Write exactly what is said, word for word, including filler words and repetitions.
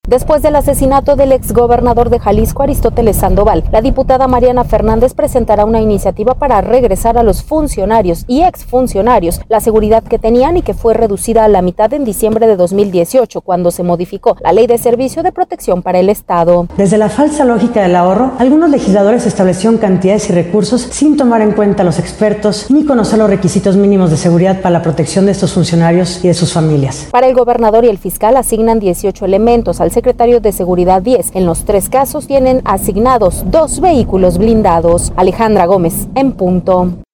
Después del asesinato del exgobernador de Jalisco, Aristóteles Sandoval, la diputada Mariana Fernández presentará una iniciativa para regresar a los funcionarios y exfuncionarios la seguridad que tenían y que fue reducida a la mitad en diciembre de dos mil dieciocho, cuando se modificó la Ley de Servicio de Protección para el Estado. Desde la falsa lógica del ahorro, algunos legisladores establecieron cantidades y recursos sin tomar en cuenta a los expertos ni conocer los requisitos mínimos de seguridad para la protección de estos funcionarios y de sus familias. Para el gobernador y el fiscal asignan dieciocho elementos, al secretario de Seguridad diez. En los tres casos tienen asignados dos vehículos blindados. Alejandra Gómez, en punto.